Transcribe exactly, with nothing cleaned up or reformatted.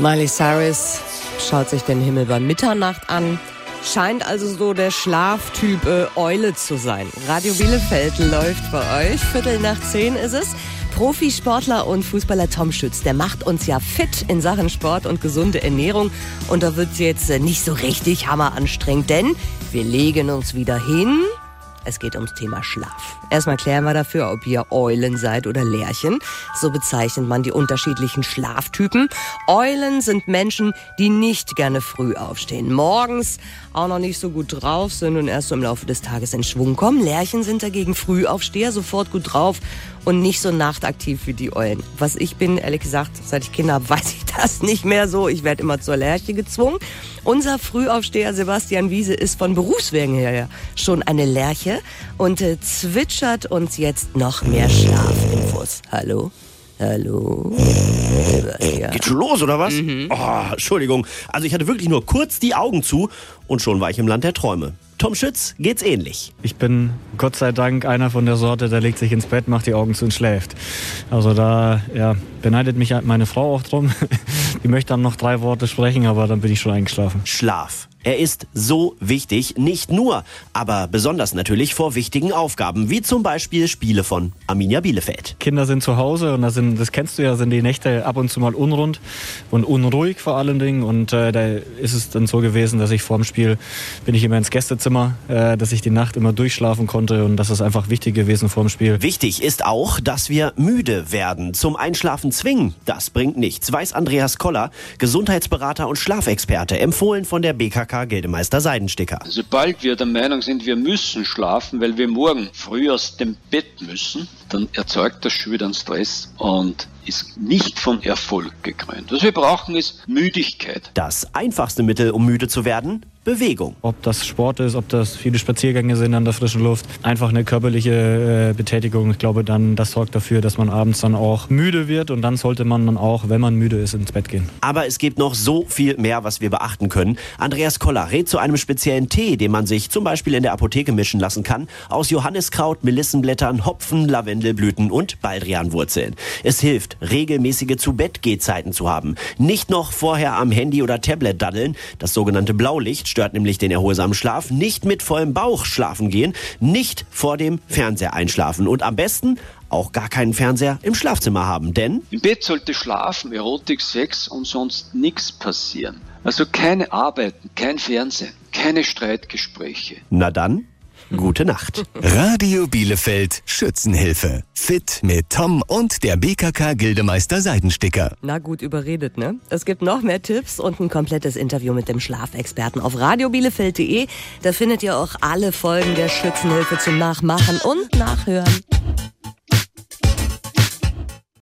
Miley Cyrus schaut sich den Himmel bei Mitternacht an. Scheint also so der Schlaftyp äh, Eule zu sein. Radio Bielefeld läuft bei euch. Viertel nach zehn ist es. Profisportler und Fußballer Tom Schütz, der macht uns ja fit in Sachen Sport und gesunde Ernährung. Und da wird's jetzt äh, nicht so richtig hammeranstrengend, denn wir legen uns wieder hin. Es geht ums Thema Schlaf. Erstmal klären wir dafür, ob ihr Eulen seid oder Lerchen. So bezeichnet man die unterschiedlichen Schlaftypen. Eulen sind Menschen, die nicht gerne früh aufstehen. Morgens auch noch nicht so gut drauf sind und erst so im Laufe des Tages in Schwung kommen. Lerchen sind dagegen Frühaufsteher, sofort gut drauf und nicht so nachtaktiv wie die Eulen. Was ich bin, ehrlich gesagt, seit ich Kinder habe, weiß ich das nicht mehr so. Ich werde immer zur Lerche gezwungen. Unser Frühaufsteher Sebastian Wiese ist von Berufswegen her schon eine Lerche und äh, zwitschert uns jetzt noch mehr Schlafinfos. Hallo? Hallo? Sebastian. Geht schon los, oder was? Mhm. Oh, Entschuldigung. Also ich hatte wirklich nur kurz die Augen zu und schon war ich im Land der Träume. Tom Schütz geht's ähnlich. Ich bin Gott sei Dank einer von der Sorte, der legt sich ins Bett, macht die Augen zu und schläft. Also da ja, beneidet mich meine Frau auch drum. Die möchte dann noch drei Worte sprechen, aber dann bin ich schon eingeschlafen. Schlaf. Er ist so wichtig, nicht nur, aber besonders natürlich vor wichtigen Aufgaben, wie zum Beispiel Spiele von Arminia Bielefeld. Kinder sind zu Hause und da sind, das kennst du ja, sind die Nächte ab und zu mal unrund und unruhig vor allen Dingen. Und äh, da ist es dann so gewesen, dass ich vor dem Spiel bin ich immer ins Gästezimmer, äh, dass ich die Nacht immer durchschlafen konnte und das ist einfach wichtig gewesen vor dem Spiel. Wichtig ist auch, dass wir müde werden. Zum Einschlafen zwingen, das bringt nichts, weiß Andreas Koller, Gesundheitsberater und Schlafexperte, empfohlen von der B K K Gildemeister Seidensticker. Sobald wir der Meinung sind, wir müssen schlafen, weil wir morgen früh aus dem Bett müssen, dann erzeugt das schon wieder einen Stress und ist nicht von Erfolg gekrönt. Was wir brauchen, ist Müdigkeit. Das einfachste Mittel, um müde zu werden? Bewegung. Ob das Sport ist, ob das viele Spaziergänge sind an der frischen Luft, einfach eine körperliche äh, Betätigung. Ich glaube dann, das sorgt dafür, dass man abends dann auch müde wird und dann sollte man dann auch, wenn man müde ist, ins Bett gehen. Aber es gibt noch so viel mehr, was wir beachten können. Andreas Koller rät zu einem speziellen Tee, den man sich zum Beispiel in der Apotheke mischen lassen kann, aus Johanniskraut, Melissenblättern, Hopfen, Lavendelblüten und Baldrianwurzeln. Es hilft, regelmäßige Zu-Bett-Gehzeiten zu haben. Nicht noch vorher am Handy oder Tablet daddeln, das sogenannte Blaulicht stört nämlich den erholsamen Schlaf, nicht mit vollem Bauch schlafen gehen, nicht vor dem Fernseher einschlafen und am besten auch gar keinen Fernseher im Schlafzimmer haben, denn im Bett sollte Schlafen, Erotik, Sex und sonst nichts passieren. Also keine Arbeiten, kein Fernsehen, keine Streitgespräche. Na dann, gute Nacht. Radio Bielefeld Schützenhilfe. Fit mit Tom und der B K K Gildemeister Seidensticker. Na gut überredet, ne? Es gibt noch mehr Tipps und ein komplettes Interview mit dem Schlafexperten auf radio bielefeld punkt de. Da findet ihr auch alle Folgen der Schützenhilfe zum Nachmachen und Nachhören.